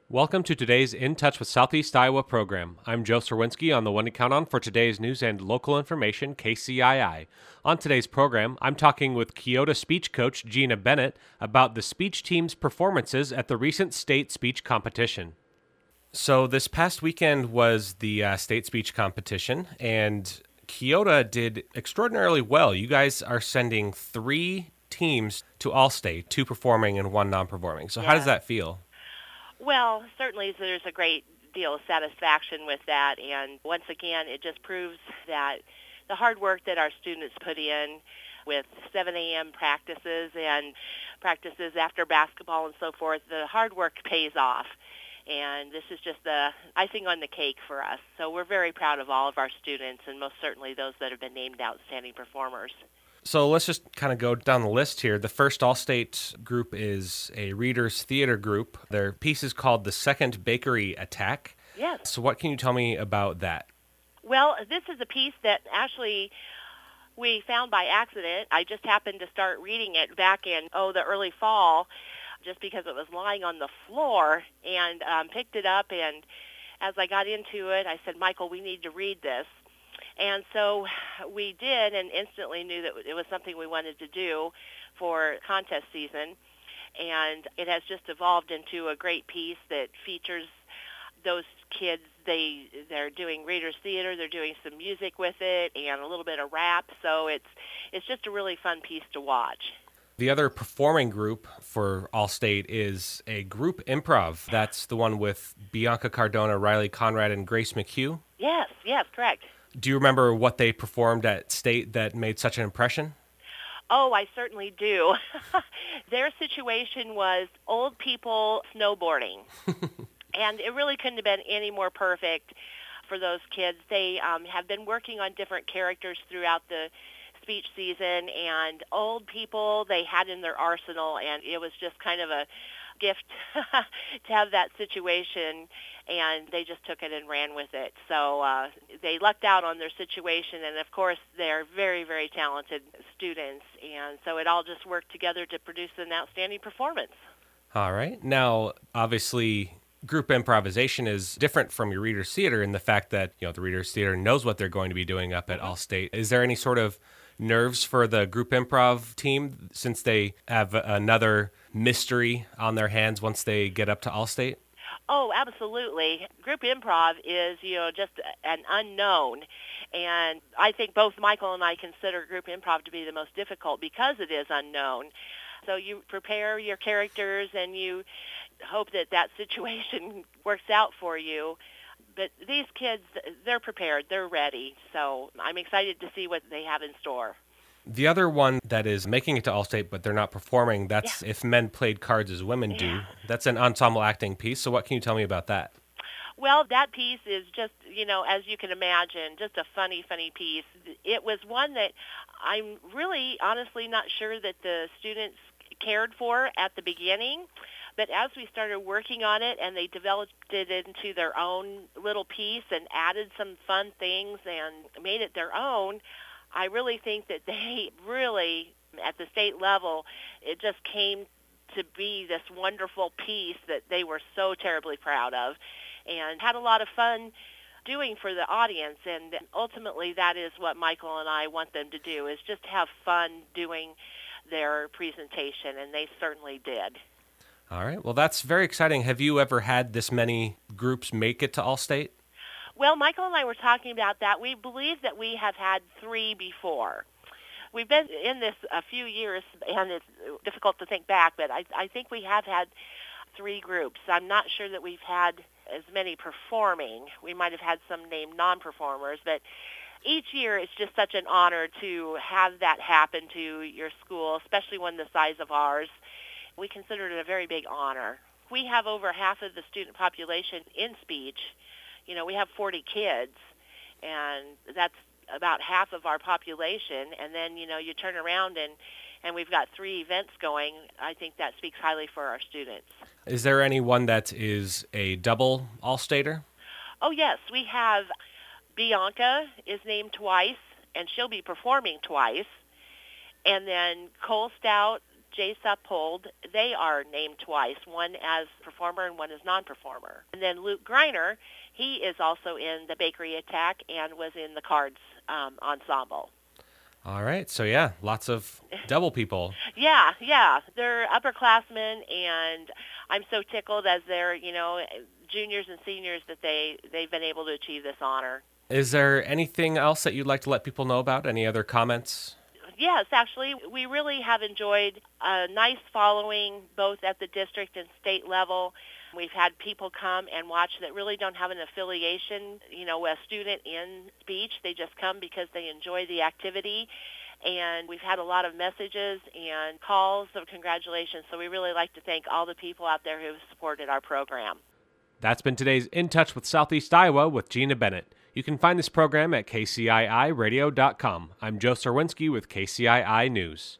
Welcome to today's In Touch with Southeast Iowa program. I'm Joe Serwinski on the one to count on for today's news and local information, KCII. On today's program, I'm talking with Keota speech coach Gina Bennett about the speech team's performances at the recent state speech competition. So this past weekend was the state speech competition, and Keota did extraordinarily well. You guys are sending 3 teams to All-State, 2 performing and 1 non-performing. So how does that feel? Well, certainly there's a great deal of satisfaction with that, and once again, it just proves that the hard work that our students put in with 7 a.m. practices and practices after basketball and so forth, the hard work pays off. And this is just the icing on the cake for us. So we're very proud of all of our students, and most certainly those that have been named outstanding performers. So let's just kind of go down the list here. The first All-State group is a Readers Theater group. Their piece is called The Second Bakery Attack. Yes. So what can you tell me about that? Well, this is a piece that actually we found by accident. I just happened to start reading it back in, the early fall, just because it was lying on the floor, and picked it up. And as I got into it, I said, Michael, we need to read this. And so we did, and instantly knew that it was something we wanted to do for contest season. And it has just evolved into a great piece that features those kids. They're doing Readers Theater, they're doing some music with it, and a little bit of rap. So it's just a really fun piece to watch. The other performing group for All-State is a group improv. That's the one with Bianca Cardona, Riley Conrad, and Grace McHugh. Yes, correct. Do you remember what they performed at State that made such an impression? Oh, I certainly do. Their situation was old people snowboarding. And it really couldn't have been any more perfect for those kids. They have been working on different characters throughout the speech season, and old people they had in their arsenal, and it was just kind of a gift to have that situation, and they just took it and ran with it. So they lucked out on their situation, and of course they're very, very talented students, and so it all just worked together to produce an outstanding performance. All right. Now, obviously, group improvisation is different from your Readers Theater in the fact that, the Readers Theater knows what they're going to be doing up at All-State. Is there any sort of nerves for the group improv team since they have another mystery on their hands once they get up to All-State? Oh, absolutely. Group improv is, just an unknown. And I think both Michael and I consider group improv to be the most difficult because it is unknown. So you prepare your characters and you hope that situation works out for you. But these kids, they're prepared. They're ready. So I'm excited to see what they have in store. The other one that is making it to All-State, but they're not performing, that's If Men Played Cards as Women Do. That's an ensemble acting piece. So what can you tell me about that? Well, that piece is just, as you can imagine, just a funny piece. It was one that I'm really honestly not sure that the students cared for at the beginning. But as we started working on it and they developed it into their own little piece and added some fun things and made it their own, I really think that they really, at the state level, it just came to be this wonderful piece that they were so terribly proud of and had a lot of fun doing for the audience. And ultimately that is what Michael and I want them to do, is just have fun doing their presentation, and they certainly did. All right. Well, that's very exciting. Have you ever had this many groups make it to All-State? Well, Michael and I were talking about that. We believe that we have had 3 before. We've been in this a few years, and it's difficult to think back, but I think we have had 3 groups. I'm not sure that we've had as many performing. We might have had some named non-performers, but each year it's just such an honor to have that happen to your school, especially one the size of ours. We consider it a very big honor. We have over half of the student population in speech. We have 40 kids, and that's about half of our population. And then, you turn around and we've got 3 events going. I think that speaks highly for our students. Is there anyone that is a double All-Stater? Oh, yes. We have Bianca is named twice, and she'll be performing twice. And then Cole Stout, Jay Sappold. They are named twice, one as performer and one as non-performer. And then Luke Greiner, he is also in the Bakery Attack and was in the Cards ensemble. All right. So, yeah, lots of double people. Yeah. They're upperclassmen, and I'm so tickled as they're, juniors and seniors that they've been able to achieve this honor. Is there anything else that you'd like to let people know about? Any other comments? Yes, actually, we really have enjoyed a nice following both at the district and state level. We've had people come and watch that really don't have an affiliation, a student in speech. They just come because they enjoy the activity. And we've had a lot of messages and calls of congratulations. So we really like to thank all the people out there who have supported our program. That's been today's In Touch with Southeast Iowa with Gina Bennett. You can find this program at kciiradio.com. I'm Joe Serwinski with KCII News.